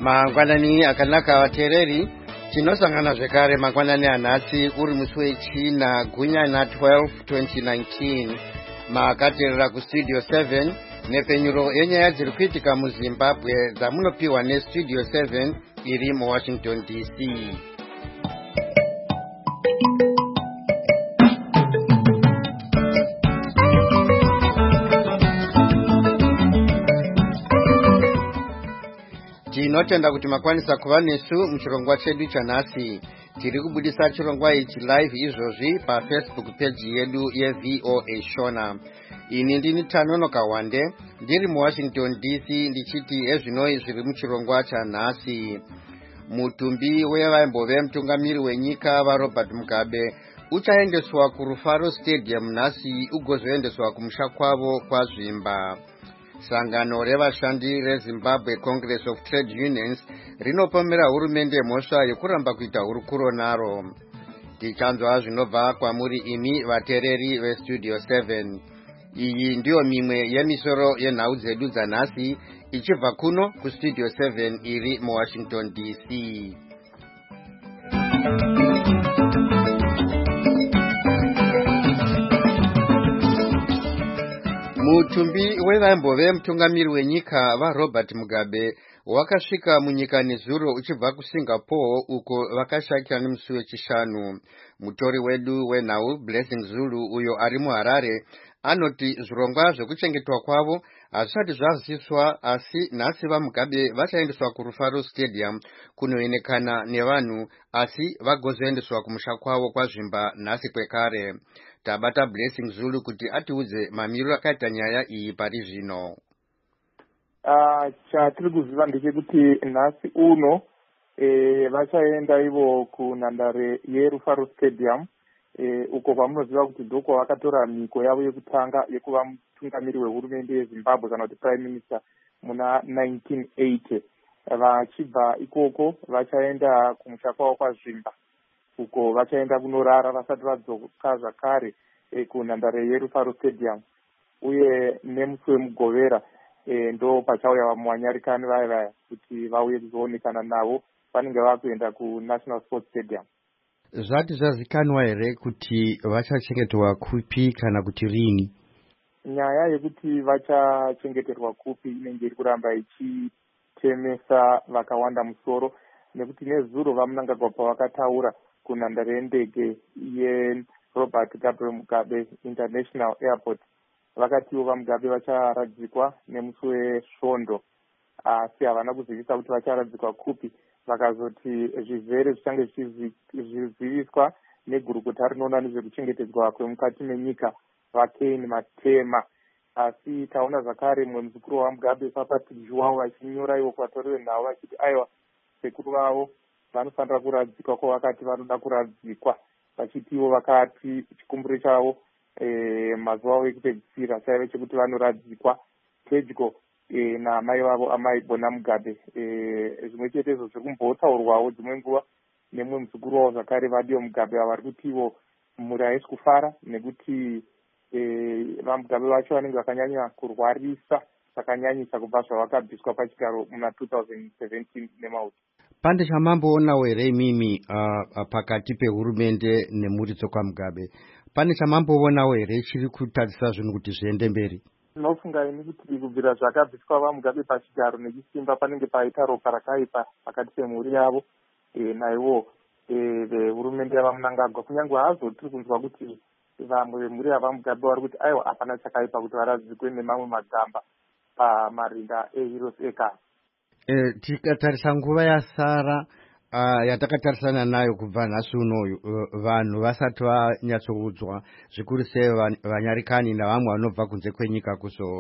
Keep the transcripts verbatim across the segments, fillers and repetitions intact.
mangwanani akanaka vateereri. Tinosangana zvekare mangwanani anhasi uri musi wechina gunyana twelve twenty nineteen. Makateerera kustudio seven nepenyuro yenyaya dziri kuitika muZimbabwe dzamunopiwa nestudio seven iri muWashington D C. Tinotenda kuti makwanisa kuva nesu muchirongwa chedu chanhasi. Tiri kubudisa chirongwa ichi live izvozvi paFacebook page yedu yeV O A Shona. Ini ndini Tanono Kawande ndiri muWashington D C ndichiti ezvinoi zviri muchirongwa chanhasi. Mutumbi wevaimbove mutungamiri wenyika vaRobert Mugabe uchaendeswa kuRufaro Stadium nhasi ugozoendeswa kumusha kwavo kwaZvimba. Sangano revashandi reZimbabwe Congress of Trade Unions rinopomera hurumende mhosva yekuramba kuita hurukuro naro. Tichanzwa zvinobva kwamuri imi vateereri vestudio seven. Iyi ndiyo mimwe yemisoro yenhau dzedu dzanhasi ichibva kuno kustudio seven iri muWashington D C. Mutumbi wevaimbove mutungamiri wenyika vaRobert Mugabe wakasvika munyika nezuro uchibva kuSingapore uko vakashakira nemusi wechishanu. Mutori wedu wenhau Blessing Zulu uyo ari muHarare anoti zvirongwa zvekuchengetwa kwavo hazvisati zvaziswa, asi nhasi vaMugabe vachaendeswa kuRufaro Stadium kunoenekana nevanhu, asi vagozoendeswa kumusha kwavo kwaZvimba nhasi kwekare. Tabata Blessing Zulu kuti atiudze mamiriro akaita nyaya iyi pari zvino. Uh, chatiri kuziva ndechekuti nhasi uno e, vachaenda ivo kunhandare yeRufaro Stadium e, uko pamunoziva kuti ndoko vakatora mhiko yavo yekutanga yekuva mutungamiri wehurumende yeZimbabwe kana kuti prime minister muna nineteen eighty. Vachibva ikoko vachaenda kumusha kwavo kwaZvimba uko vachaenda kunorara vasati vadzoka zvakare e, kunhandare yeRufaro Stadium, uye nemusi wemugovera e, ndo pachauya vamwanyarikani vaya vaya kuti vauye kuzoonekana navo vanenge vakuenda kuNational Sports Stadium. Zvati zvazikanwa here kuti vachachengeterwa kupi kana kuti rini? Nyaya yekuti vachachengeterwa kupi inenge iri kuramba ichitemesa vakawanda musoro, nekuti nezuro vamunangagwa pavakataura kunhandare yendege yeRobert Gabriel Mugabe International Airport vakatiwo vaMugabe vacharadzikwa nemusi wesvondo, asi havana kuzivisa kuti vacharadzikwa kupi. Vakazoti zvizere zvichange zvichiziviswa negurukota rinoona nezvekuchengetedzwa kwemukati menyika vaKane Matema. Asi taona zvakare mumwe muzukuru waMugabe Patrick Zhuwao vachinyora ivo kuvatori venhau vachiti aiwa sekuru vavo vanofanira kuradzikwa kwavakati vanoda kuradzikwa, vachitiwo vakati chikumbiro chavo e, mazuva avo ekupedzisira chaive chekuti vanoradzikwa pedyo e, namai vavo amai Bona Mugabe. E, zvimwe chete izvo zviri kumbotaurwawo dzimwe nguva nemumwe muzukuru wavo zvakare Vadio Mugabe vari kutiwo mhuri haisi kufara nekuti e, vaMugabe vacho vanenge vakanyanya kurwarisa zvakanyanyisa kubva zvavakabviswa pachigaro muna two thousand seventeen nemauti. Pande chamamboonawo here imimi uh, pakati pehurumende nemhuri dzokwaMugabe, pane chamamboonawo here chiri kutarisa zvinhu kuti zviende mberi? Ndinofunga ini kuti kubvira zvakabviswa vaMugabe pachigaro nechisimba panenge paita ropa rakaipa pakati pemhuri yavo e, naivo vehurumende e, yavamunangagwa. Kunyange hazo tiri kunzwa kuti vamwe vemhuri yavaMugabe vari kuti aiwa hapana chakaipa kuti varadzikwe nemamwe magamba pamarinda eHeroes Acres. E, tikatarisa nguva yasara uh, yatakatarisana nayo kubva nhasi unoyu, uh, vanhu vasati vanyatsoudzwa zvikuru sei vanyarikani navamwe vanobva kunze kwenyika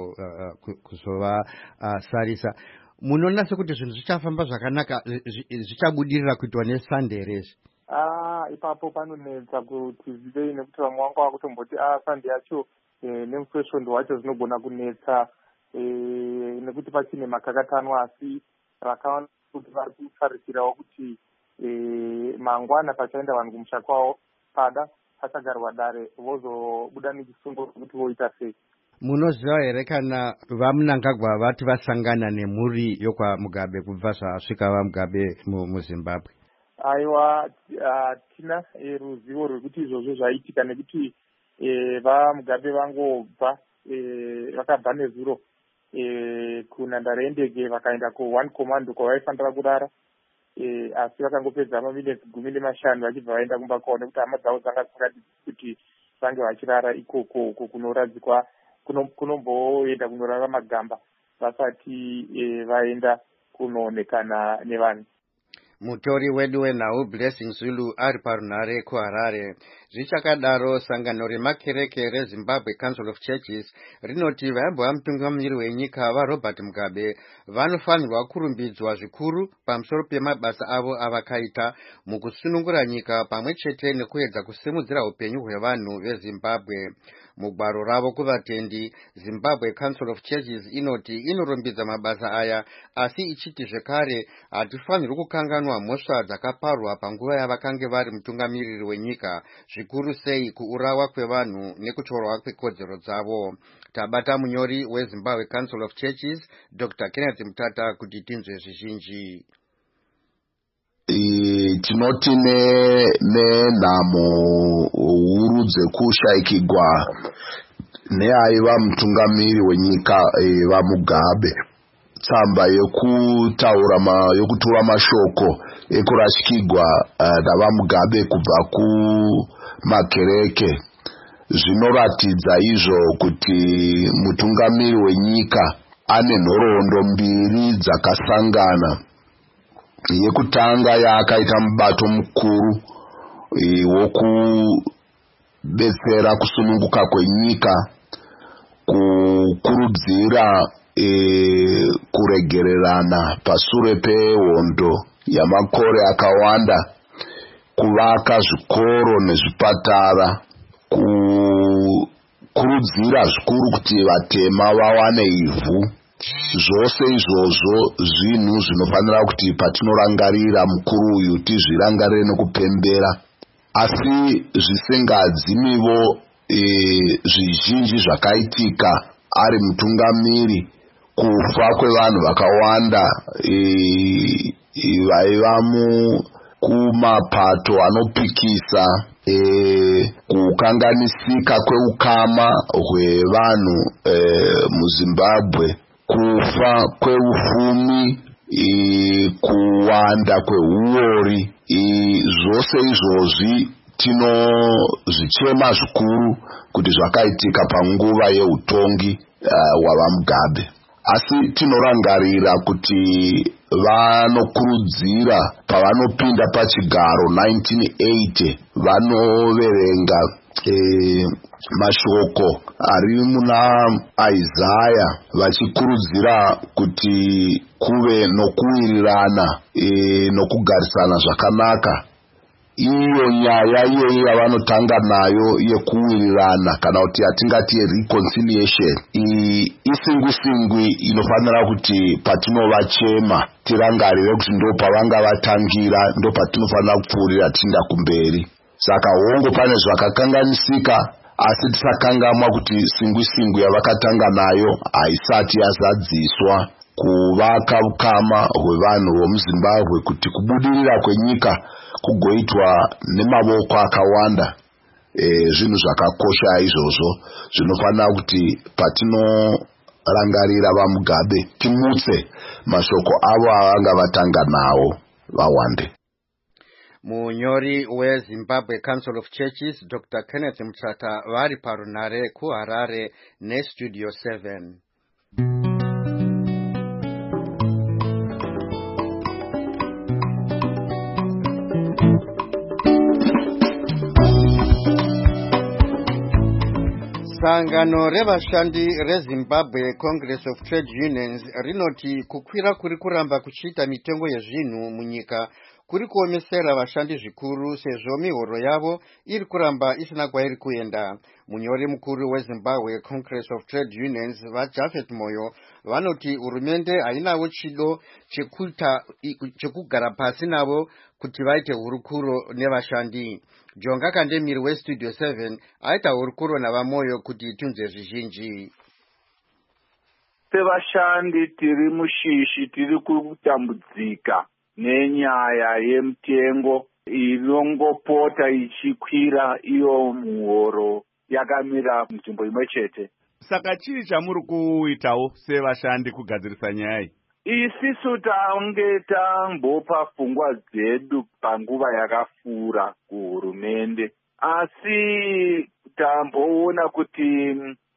kuzovasarisa. Uh, Munoona sekuti zvinhu zvichafamba zvakanaka, zvichabudirira kuitwa neSunday rezi? Ah, ipapo panonetsa kuti zivei nekuti vamwe vanga vakutomboti ah Sunday yacho e, nemusi wesvondo wacho zvinogona kunetsa e, nekuti pachine makakatano, asi rakaona kuti vari kutarisirawo kuti e, mangwana pachaenda vanhu kumusha kwavo pada pachagarwa dare vozobuda nechisungo kuti voita sei. Munoziva here kana vaMnangagwa vati vasangana nemhuri yokwa Mugabe kubva zvasvika vaMugabe muZimbabwe? Aiwa, tina ruzivo rwekuti izvozvo zvaitika nekuti vaMugabe vangobva vakabva nezuro kunhandare yendege vakaenda kuone command kwavaifanira kurara, asi vakangopedza maminitsi gumi nemashanu vachibva vaenda kumba kwavo nekuti hama dzavo dzanga dzisikadi kuti vange vachirara ikoko kunoradzikwa kunomboenda kunorara magamba vasati vaenda kunoonekana nevanhu. Mutori wedu wenhau Blessing Zulu ari parunhare kuHarare. Zvichakadaro, sangano remakereke reZimbabwe Council of Churches rinoti vaimbova mutungamiri wenyika vaRobert Mugabe vanofanirwa kurumbidzwa zvikuru pamusoro pemabasa avo avakaita mukusunungura nyika pamwe chete nekuedza kusimudzira upenyu hwevanhu veZimbabwe. Mugwaro ravo kuvatendi, Zimbabwe Council of Churches inoti inorumbidza mabasa aya, asi ichiti zvekare hatifanirwi kukanganwa mhosva dzakaparwa panguva yavakange vari mutungamiriri wenyika, zvikuru sei kuurawa kwevanhu nekutorwa kwekodzero dzavo. Tabata munyori weZimbabwe Council of Churches, Doctor Kenneth Mutata, kuti tinzwe zvizhinji. Tinoti nenhamo huru dzekushayikigwa neaiva mutungamiri wenyika vaMugabe, tsamba yekutaura yokutura mashoko ekurasikigwa navaMugabe kubva kumakereke zvinoratidza izvo kuti mutungamiri wenyika ane nhoroondo mbiri dzakasangana. Yekutanga yaakaita mubato mukuru wokubetsera kusununguka kwenyika, kukurudzira kuregererana pasure pehondo yamakore akawanda, kuvaka zvikoro nezvipatara, kukurudzira zvikuru kuti vatema vawane ivhu. Zvose izvozvo zvinhu zvinofanira kuti patinorangarira mukuru uyu tizvirangarire nekupembera, asi zvisingadzimiwo zvizhinji zvakaitika ari mutungamiri, kufa kwevanhu vakawanda vaiva kumapato anopikisa, kukanganisika kweukama hwevanhu muZimbabwe, kufa kweufumi, kuwanda kweuori. Zvose izvozvi tinozvichema zvikuru kuti zvakaitika panguva yeutongi hwavaMugabe, asi tinorangarira kuti vanokurudzira pavanopinda pachigaro nineteen eighty vanoverenga mashoko ari muna Isaiah vachikurudzira kuti kuve nokuwirirana nokugarisana zvakanaka. Iyo nyaya iyoyi yavanotanga nayo yekuwirirana kana kuti yatingati reconciliation, isingwi-singwi inofanira kuti patinovachema tirangarire kuti ndo pavanga vatangira, ndo patinofanira kupfuurira tichienda kumberi. Saka hongo pane zvakakanganisika, asi tisakangamwa kuti singwi-singwi yavakatanga nayo haisati yazadziswa kuvaka ukama hwevanhu vomuZimbabwe, kuti kubudirira kwenyika kugoitwa nemavoko akawanda. Zvinhu zvakakosha izvozvo zvinofanira kuti patinorangarira vaMugabe timutse mashoko avo avanga vatanga nawo vawande. Munyori weZimbabwe Council of Churches, Doctor Kenneth Mutata, vari parunhare kuHarare neStudio seven. Sangano revashandi reZimbabwe Congress of Trade Unions rinoti kukwira kuri kuramba kuchiita mitengo yezvinhu munyika kuri kuomesera vashandi zvikuru sezvo mihoro yavo iri kuramba isina kwairi kuenda. Munyori mukuru weZimbabwe Congress of Trade Unions vaJafet Moyo vanoti hurumende hainawo chido chekuita chekugara pasi navo kuti vaite hurukuro nevashandi. Jonga Kandemiri weStudio seven aita hurukuro navaMoyo kuti tunze zvizhinji. sevashandi tiri mushishi tiri kutambudzika nenyaya yemitengo inongopota ichikwira iyo muhoro yakamira nzvimbo imwe chete. Saka chii chamuri kuitawo sevashandi kugadzirisa nyaya iyi? Isisu tange tambopa pfungwa dzedu panguva yakafura kuhurumende, asi tamboona kuti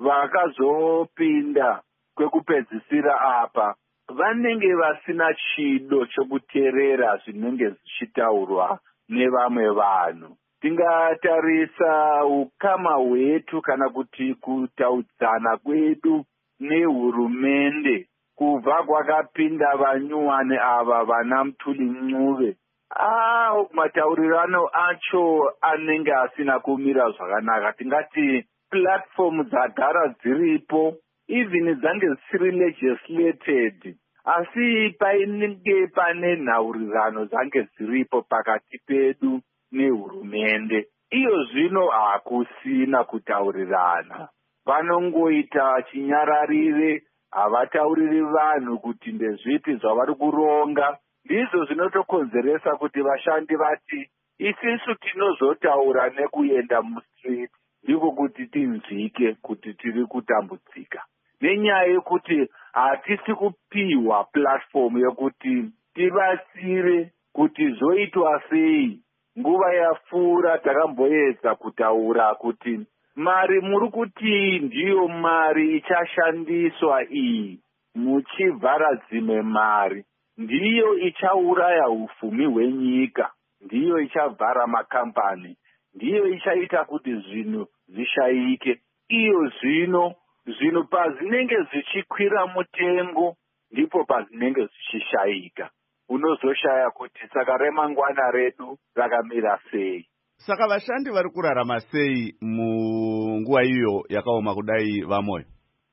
vakazopinda kwekupedzisira apa vanenge vasina chido chokuteerera zvinenge zvichitaurwa nevamwe vanhu. Tingatarisa ukama hwetu kana kuti kutaudzana kwedu nehurumende kubva kwakapinda vanyuwane ava vana Mutuli Mncube. Ah, mataurirano acho anenge asina kumira zvakanaka. Tingati platform dzagara dziripo, even dzange dzisiri legislated, asi painenge pane nhaurirano dzange dziripo pakati pedu nehurumende. Iyo zvino hakusina kutaurirana. Vanongoita chinyararire, havatauriri vanhu kuti ndezvipi zvavari kuronga. Ndizvo zvinotokonzeresa kuti vashandi vati isisu tinozotaura nekuenda mustreet, ndiko kuti tinzvike kuti tiri kutambudzika. Nenyaya yekuti hatisi kupiwa platform yokuti tibatsire kuti zvoitwa sei. Nguva yapfuura takamboedza kutaura kuti mari muri kuti ndiyo mari ichashandiswa iyi, muchivhara dzimwe mari ndiyo ichauraya ufumi hwenyika, ndiyo ichavhara makambani, ndiyo ichaita kuti zvinhu zvishaike. Iyo zvino zvinhu pazvinenge zvichikwira mutengo ndipo pazvinenge zvichishaika. Unozoshaya kuti saka remangwana redu rakamira sei. Saka vashandi vari kurarama sei munguva iyo yakaoma kudai vamoyo?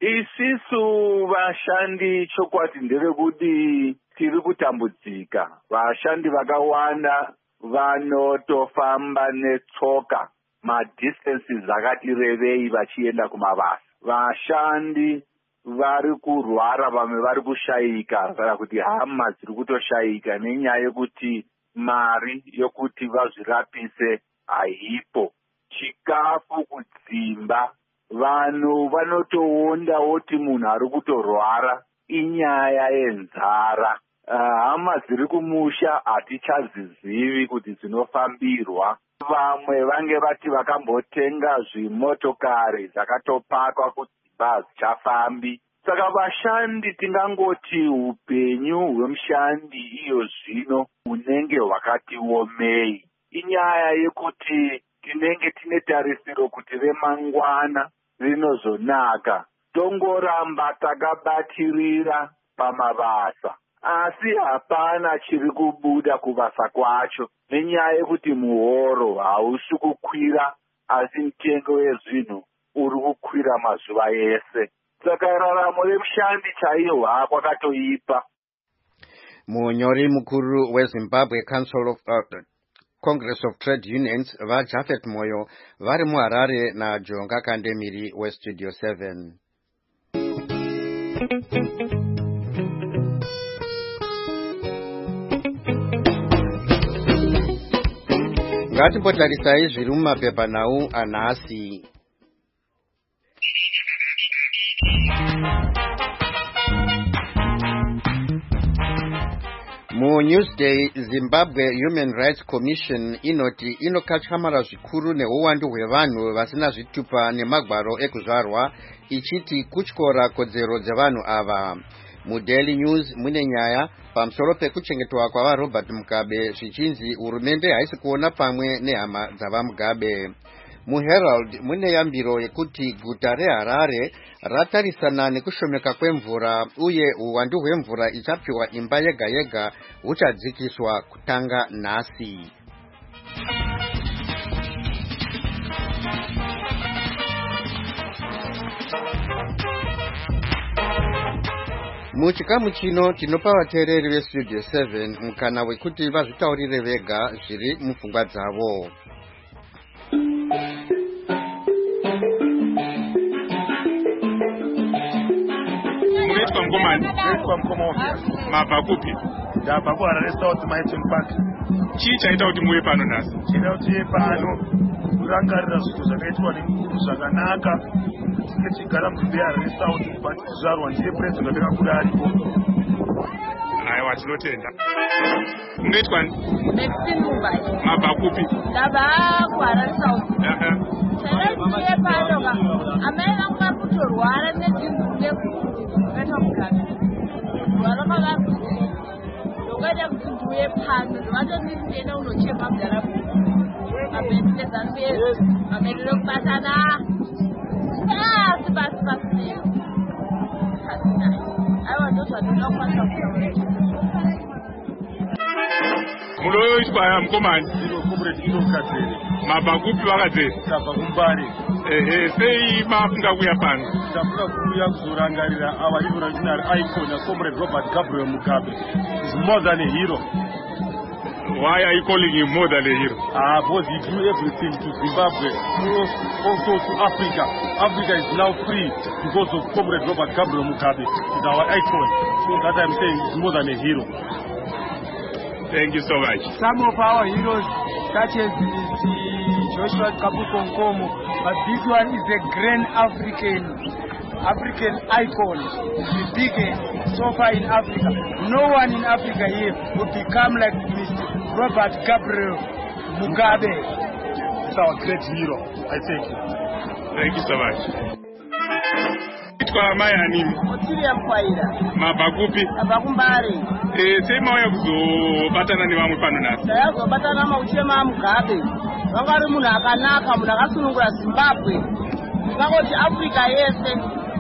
Isisu vashandi chokwadi ndevekuti tiri kutambudzika. Vashandi vakawanda vanotofamba netsoka madistances akati revei vachienda kumabasa. Vashandi vari kurwara, vamwe vari kushayika, kana kuti hama dziri kutoshaika nenyaya yekuti mari yokuti vazvirapise haipo. Chikafu kudzimba, vanhu vanotoonda woti munhu ari kutorwara inyaya yenzara. Hama uh, dziri kumusha hatichazizivi kuti dzinofambirwa. Vamwe vange vati vakambotenga zvimotokari dzakatopakwa kuti hadzichafambi. Saka vashandi tingangoti upenyu hwemushandi iyo zvino unenge hwakati omei. Inyaya yekuti tinenge tine tarisiro kuti remangwana rinozonaka. Tongoramba takabatirira pamabasa, asi hapana chiri kubuda kubasa kwacho nenyaya yekuti muhoro hausi kukwira, asi mitengo wezvinhu uri kukwira mazuva ese. Saka raramo remushandi chaiyo hakwakatoipa. Munyori mukuru weZimbabwe Council of uh, Congress of Trade Unions vaJafet Moyo vari muHarare naJonga Kandemiri weStudio seven. Ngatimbotarisai zviri mumapepanhau anhasi. MuNewsday, Zimbabwe Human Rights Commission inoti inokachamara zvikuru neuwandu hwevanhu vasina zvitupa nemagwaro ekuzvarwa, ichiti kutyora kodzero dzevanhu ava. MuDaily News mune nyaya pamusoro pekuchengetwa kwavaRobert Mugabe zvichinzi hurumende haisi kuona pamwe nehama dzavaMugabe. MuHerald mune yambiro yekuti guta reHarare ratarisana nekushomeka kwemvura uye uwandu hwemvura ichapiwa imba yega yega huchadzikiswa kutanga nhasi. Muchikamu chino tinopa vateereri veStudio seven mukana wekuti vazvitaurire vega zviri mupfungwa dzavo. Munoitwa mukomani? Ndaitwa Mukomaofia. Mabva kupi? Ndabva kuHarare South Mountain Park. Chii chaita kuti muuye pano nhasi? Chaita kuti tiye pano kurangarira zvinhu zvakaitwa nemukuru zvakanaka. Tinenge tichigara munzvimbo yeHarare South kubva tizvarwa ndiye President akakura aripo. Aiwa, tinotenda. Ungaitwani? Maxine Mumbai. Mabva kupi? Ndabva kuHarare South. Chaita pano ka amai vangu vari kutorwara nedzimbu nekukaita muganga. Rwara kwavari kuti ndokaita kuti ndiuye pano ndokatondindienda unochema mudhara mabhenzi mamerero kubatana asi basi basi neyo aiwa ndozvatoda kukwanisa kutaura. Munoitwa mukomani? Iro comrade Iro Kadzere. Mabva kupi vakadzere? Ndabva kuMbare. Ehe, sei mafunga kuya pano? Ndafunga kuuya kuzorangarira our revolutionary icon comrade Robert Gabriel Mugabe. He's more than a hero. Why are you calling him more than a hero? Ah, because he do everything to Zimbabwe, also to Africa. Africa is now free because of comrade Robert Gabriel Mugabe. He's our icon. So that I'm saying he's more than a hero. Thank you so much. Some of our heroes, such as Joshua Kabuko Nkomo, but this one is a grand African, African icon. The biggest so far in Africa. No one in Africa here would become like Mister Robert Gabriel Mugabe. He's our great hero. I thank you. Thank you so much. Kwa maya nini? Otilia Mkwaira. Mabva kupi? Ndabva kuMbare. Eh, sei mauya kuzobatana nevamwe pano nhasi? Tayazobatana mauchema Mugabe. Vanga vari munhu akanaka, munhu akasunungura Zimbabwe. Ndingangoti Africa yese.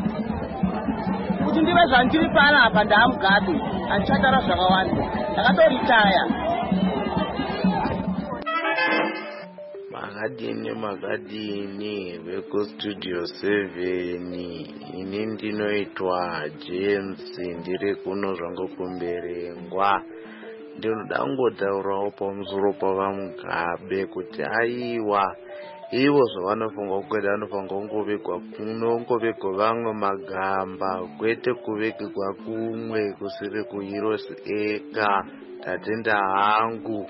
Kuti ndive zvandiri pano apa ndaaMugabe. Handichataura zvakawanda. Ndakatoritaya. Magadini magadini veko studio seven ini ndinoitwa James ndiri kuno zvangokumberengwa. Ndinoda kungotaurawo pamusoro pavaMugabe kuti aiwa ivo zvavanofunga kuita vanofanira kungovigwa kuno kungovigwa vamwe magamba kwete kuvigwa kumwe kusiri kuheroes ega. Tatenda hangu.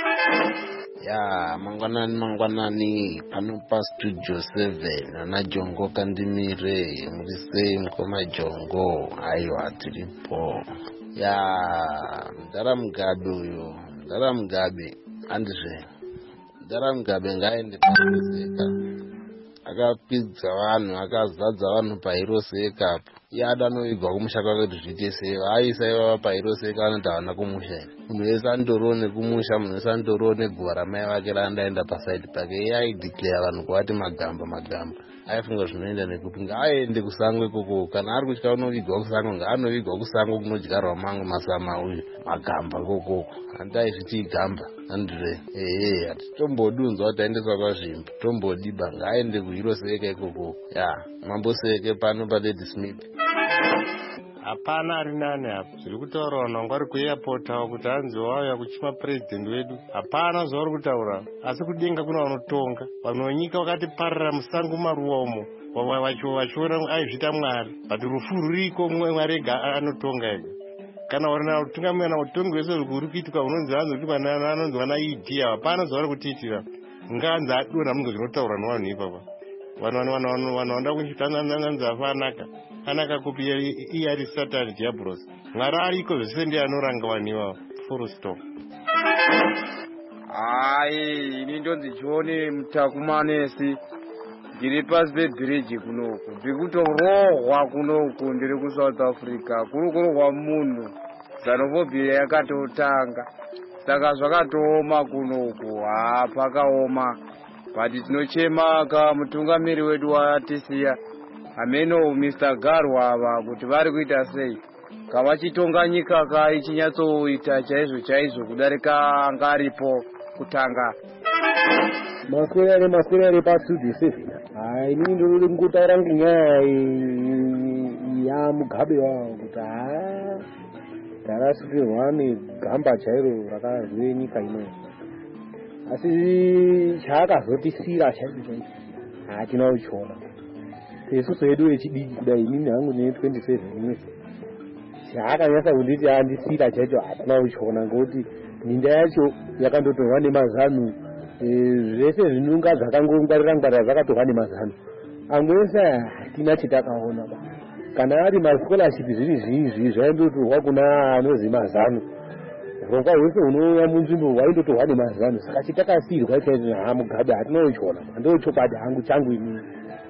Ya mangwanani mangwanani pano pa studio seven ana Jongo Kandimire murisei mukoma Jongo aiwa tiripo. Ya Mudhara Mugabe uyo Mudhara Mugabe andizve Mudhara Mugabe ngaende paHeroes akapidza vanhu akazadza vanhu paHeroes apo. Yada novigwa kumusha kwake kuti zviite sei aisa ivava paHeroes vanoti havana kumusha. Munhu wese andorone kumusha, munhu wese andorone guva ramai vake raandaenda pasaidi pake. Iye aideclare vanhu kuvati magamba magamba. Aifunga zvinoenda nekuti ngaaende kusango ikoko. Kana ari kutya unovigwa kusango ngaanovigwa kusango kunodyarwa mamwe masama uyu magamba kokoko. Handaizviti gamba andire ehe hatitombodunzwa kuti aendeswa kwazvimbo tombodiba ngaaende kuHeroes ikoko. Ya mwamboseke pano paLady Smith. Hapana ari nani apa zviri kutaura vanhu vari kuairport avo kuti hanzi wauya kuchima president wedu. Hapana zvavari kutaura asi kudenga kuna vanotonga vanhu venyika vakati parara musango maruwa umo vachiona aizvita mwari but rufu ruriko mwari ega anotonga ega. Kana warina utungamira utongi wese uri kuitika unonzi hanzi kuti mwana anonzi wana idea. Hapana zvavari kutiitira ngaanzi adona munhu zvinotaura nevanhu ipapa. Vanhu vanhu vanoda kuchitanananza afanaka anaka kupi iye ari Satan Diablos. Mwari ariko zvese ndiye anoranga vanhu ivavo full stop. Hai ini ndonzi John Mutakumanesi ndiri pasi pebridge kunoku ndiri kutorohwa kunoku ndiri kuSouth Africa kuri kurohwa munhu xenophobia yakatotanga saka zvakatooma kunoku haa pakaoma but tinochema kamutungamiri wedu watisiya ameno Mister Garwava kuti vari kuita sei kavachitonga nyika ka ichinyatsoita chaizvo chaizvo kudarika anga aripo kutanga. Maswera ari maswera ari pastudio seven. Hai ini ndiri kungotaura ngenyaya ya Mugabe wangu kuti haa tarasukirwa negamba chairo rakazve nyika ino. Asi chaakazotisira chaizvo chaizvo hatina kuchiona. Isusu hedu vechidiki kudai inini hangu ne twenty-seven years chaakanyasa kunditi andisira chacho hatina kuchiona ngekuti minda yacho yakandotorwa nemazanu zvese zvinunga zvakangongwarira ngwarira zvakatorwa nemazanu amwe ese hatina chitakaona kana ari mascholarship zviri zvizvi zvaindotorwa kuna anozi mazano urongwa hwese hunouya munzvimbo hwaindotorwa nemazano saka chitakasirwa chaizvo hamugabe hatinochiona ndochokwadi hangu changu inini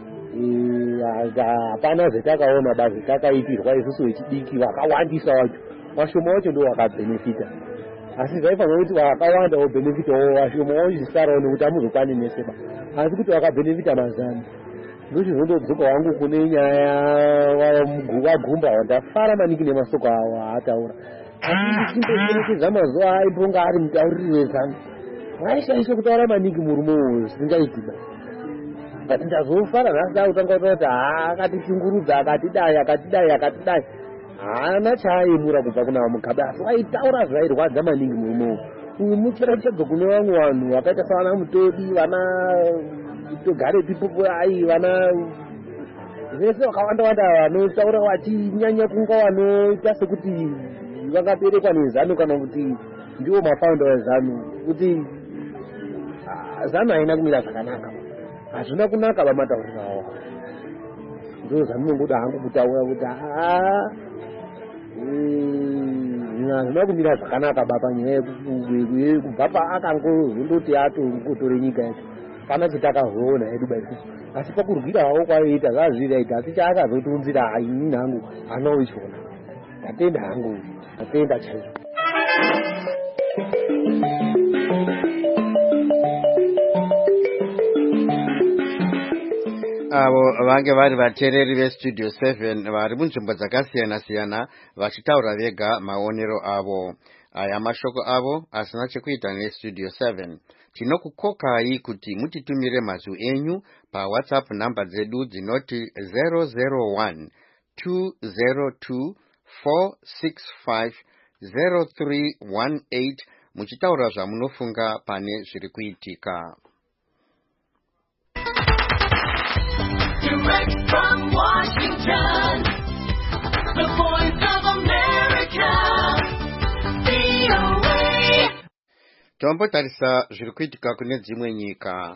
hapana zvetakaona basi takaitirwa isusu vechidiki vakawandisa wacho washoma wacho ndo wakabhenefita asi zvaifanira kuti vakawanda wobhenefitawo washoma wochisarawo nekuti hamuzokwani neseba asi kuti wakabhenefita mazano ndochizondodzoka wangu kune nyaya wagumba wandafara maningi nemasoko awo aataura asi ndichindocherekedza mazuva aimbonga ari mutauriri wezano waishaisha kutaura maningi murume uyu zvisingaitiba but ndazofara nhasi dakutanga kutaura kuti haa akatichungurudza akatidai akatidai akatidai haana chaaemura kubva kuna vamugabe asi waitaura zvairwadza maningi murume uyu uyu mucherechedza kune vamwe vanhu vakaita savana mutodi vana togare pipopo ai vana vese vakawanda wanda vanotaura vachinyanya kunga vanoita sekuti vakaberekwa nezano kana kuti ndiwo mafaunda vezano kuti zano haina kumira zvakanaka hazvina kunaka vamataurira avo ndo zvaninongoda hangu kutaura kuti haa hazvina kumira zvakanaka baba nyaya kubva paakangozondoti atongotore nyika yacho pana chitakazoona hedu baisusu asi pakurwira havo kwayoita zvazviraita asi chaakazotiunzira hainini hangu hanoichona ndatenda hangu ndatenda chaizvo avo vange vari vateereri vestudio seven vari munzvimbo dzakasiyana siyana vachitaura vega maonero avo. Aya mashoko avo asina chekuita nestudio seven. Tinokukokai kuti mutitumire mazwi enyu pa WhatsApp namba dzedu dzinoti zero zero one two zero two four six five zero three one eight muchitaura zvamunofunga pane zviri kuitika. Direct from Washington, the voice of America, V O A. Tombotarisa zviri kuitika kune dzimwe nyika.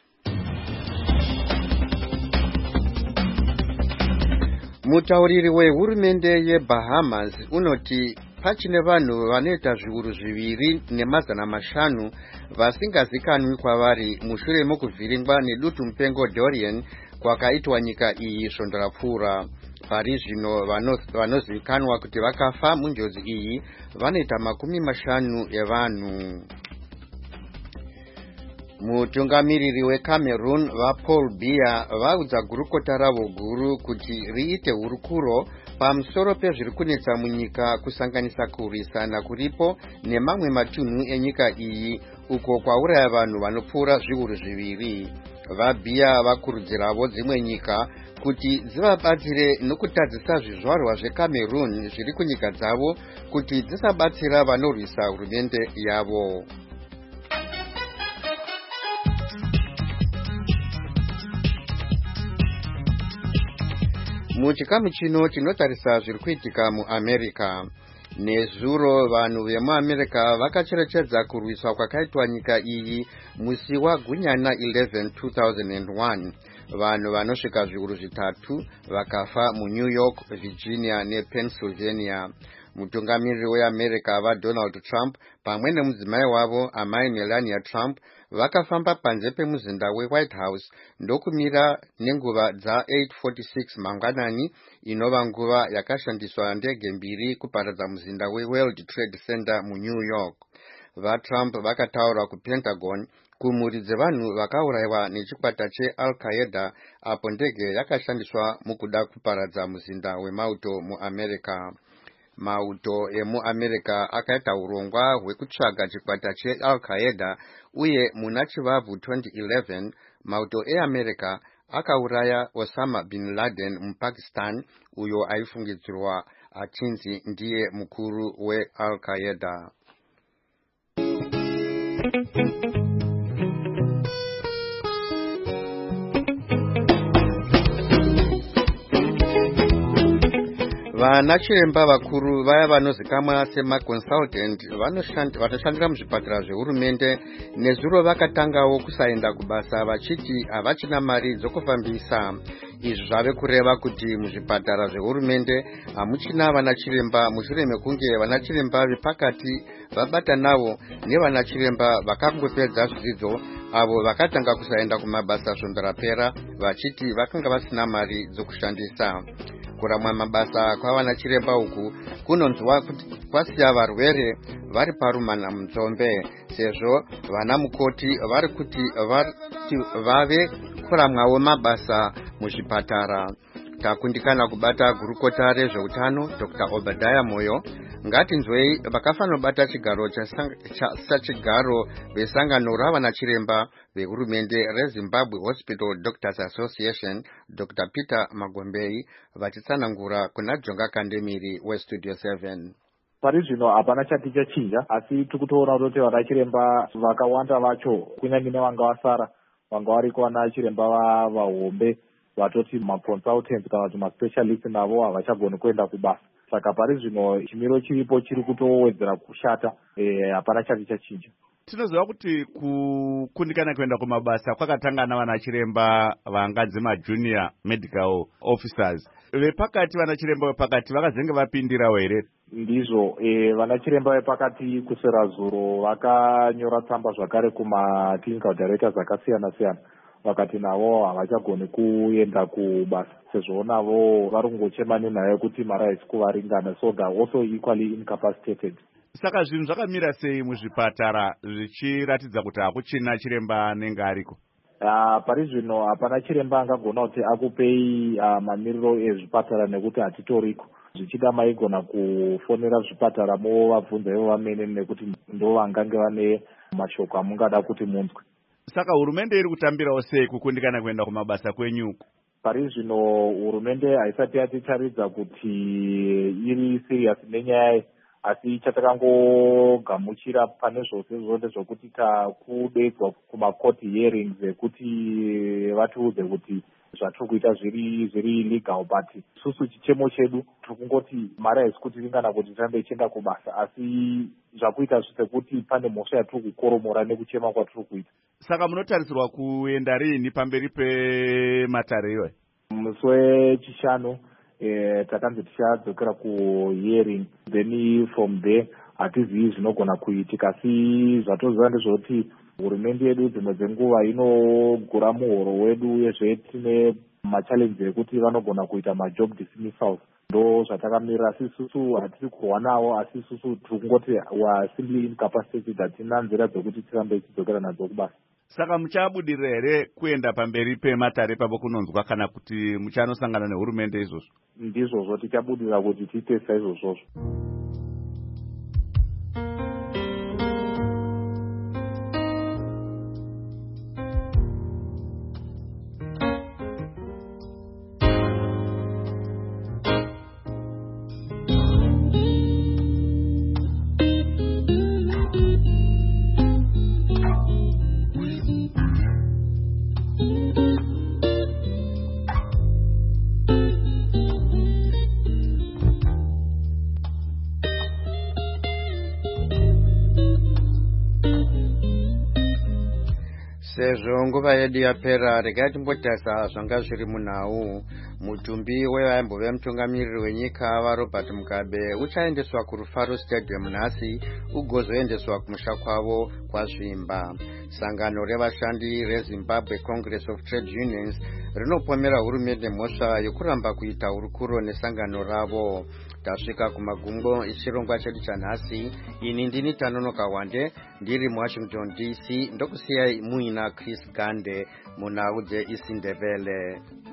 Mutauriri wehurumende yeBahamas unoti pachine vanhu vanoita zviuru zviviri nemazana mashanu vasingazikanwi kwavari mushure mokuvhiringwa nedutu mupengo Dorian kwakaitwa nyika iyi svondo rapfuura. Pari zvino vanozivikanwa kuti vakafa munjodzi iyi vanoita makumi mashanu evanhu. Mutungamiriri weCameroon vaPaul Biya vaudza gurukota ravo guru kuti riite hurukuro pamusoro pezviri kunetsa munyika kusanganisa kurwisana kuripo nemamwe matunhu enyika iyi uko kwauraya vanhu vanopfuura zviuru zviviri. VaBiya vakurudziravo dzimwe nyika kuti dzivabatsire nokutadzisa zvizvarwa zveCameroon zviri kunyika dzavo kuti dzisabatsira vanorwisa hurumende yavo. Muchikamu chino chinotarisa zviri kuitika muAmerica. Nezuro vanhu vemuAmerica vakacherechedza kurwiswa kwakaitwa nyika iyi musi waGunyana eleven two thousand one. Vanhu vanosvika zviuru zvitatu vakafa muNew York, Virginia nePennsylvania. Mutungamiriri weAmerica vaDonald Trump pamwe nemudzimai wavo amai Melania Trump vakafamba panze pemuzinda weWhite House ndokumira nenguva dza eight forty-six mangwanani inova nguva yakashandiswa ndege mbiri kuparadza muzinda weWorld Trade Center muNew York. VaTrump vakataura kuPentagon kumhuri dzevanhu vakaurayiwa nechikwata cheAl-Qaeda apo ndege yakashandiswa mukuda kuparadza muzinda wemauto muAmerica. Mauto emuAmerica akaita urongwa hwekutsvaga chikwata cheAl-Qaeda uye muna chivabvu twenty eleven mauto eAmerica akauraya Osama bin Laden muPakistan uyo aifungidzirwa achinzi ndiye mukuru weAl-Qaeda. vanachiremba vakuru vaya vanozikamwa semaconsultant vanoshandira muzvipatara zvehurumende nezuro vakatangawo kusaenda kubasa vachiti havachina mari dzokufambisa. Izvi zvave kureva kuti muzvipatara zvehurumende hamuchina vanachiremba mushure mekunge vanachiremba vepakati vabata navo nevanachiremba vakangopedza zvidzidzo avo vakatanga kusaenda kumabasa svondo rapera vachiti vakanga vasina mari dzokushandisa. Kuramwa mabasa kwavanachiremba uku kunonzwa kuti kwasiya varwere vari parumana munzombe, sezvo vana mukoti vari kuti vave kuramwawo mabasa muzvipatara. Takundikana kubata gurukota rezveutano Doctor Obadiah Moyo. Ngatinzwei vakafanobata chigaro sachigaro vesangano ravanachiremba vehurumende reZimbabwe Hospital Doctors Association Doctor Peter Magombei vachitsanangura kuna Jonga Kandemiri weStudio seven. Pari zvino hapana chati chachinja, asi tikutoona kuti vanachiremba vakawanda vacho kunyanya nevanga vasara vanga variko vanachiremba vahombe vatoti maconsultants kana kuti maspecialist navo havachagoni kuenda kubasa. Saka pari zvino chimiro chiripo chiri kutowedzera kushata, hapana chati chachinja. Tinoziva kuti kukundikana kuenda kumabasa kwakatangana vanachiremba vanganzi majunior medical officers. Vepakati vanachiremba vepakati vakazenge vapindirawo here? Ndizvo, e, vanachiremba vepakati kusera zuro vakanyora tsamba zvakare kuma clinical directors akasiyana siyana. Vakati navo havachagoni kuenda kubasa sezvo navo vari kungochema nenhaya yekuti mari haisi kuvaringana, so they are also equally incapacitated. Saka zvinhu zvakamira sei muzvipatara zvichiratidza kuti hakuchina chiremba anenge ariko? Uh, pari zvino hapana chiremba angagona kuti akupei uh, mamiriro ezvipatara nekuti hatitoriko. Zvichida maigona kufonera zvipatara movabvunza ivo vamene nekuti ndo vangange vane mashoko amungada kuti munzwe. Saka hurumende iri kutambirawo sei kukundikana kuenda kumabasa kwenyuko? Pari zvino hurumende haisati yatitaridza kuti iri serious nenyaya, asi chatakangogamuchira pane zvose zvose zvokuti takudedzwa kumakoti hearings ekuti vatiudze kuti zvatiri kuita zviri zviri legal, but susu chichemo chedu tiri kungoti mari haisi kutiringana kuti tirambe ichienda kubasa, asi zvakuita sekuti pane mhosva yatiri kukoromora nekuchema kwatiri kuita. Saka munotarisirwa kuenda rini pamberi pematare iwayo? Musi wechishanu eh, takanzi tichadzokera kuhearing, then from there hatizivi zvinogona kuitika, asi zvatoziva ndezvekuti hurumende yedu dzimwe dzenguva inogura muhoro wedu uyezve tine machallenges ekuti vanogona kuita majob dismissals. Ndo zvatakamira, asi isusu hatiri kurwa nawo, asi isusu tiri kungoti wa simply incapacitated, hatina nzira dzokuti tirambe tichidzokera nadzo kubasa. Saka muchabudirira here kuenda pamberi pematare pavo kunonzwa, kana kuti muchanosangana nehurumende izvozvo? Ndizvozvo, tichabudirira kuti tiitesa izvozvozvo. Sezvo nguva yedu yapera, regai timbotarisa zvanga zviri munhau. Mutumbi wevaimbove mutungamiriri wenyika vaRobert Mugabe uchaendeswa kuRufaro Stadium nhasi ugozoendeswa kumusha kwavo kwazvimba. Sangano revashandi reZimbabwe Congress of Trade Unions rinopomera hurumende mhosva yokuramba kuita hurukuro nesangano ravo. Tasvika kumagumbo echirongwa chedu chanhasi. Ini ndini Tanonoka Wande, ndiri muWashington D C, ndokusiyai muina Chris Gande munhau dzeIsindebele.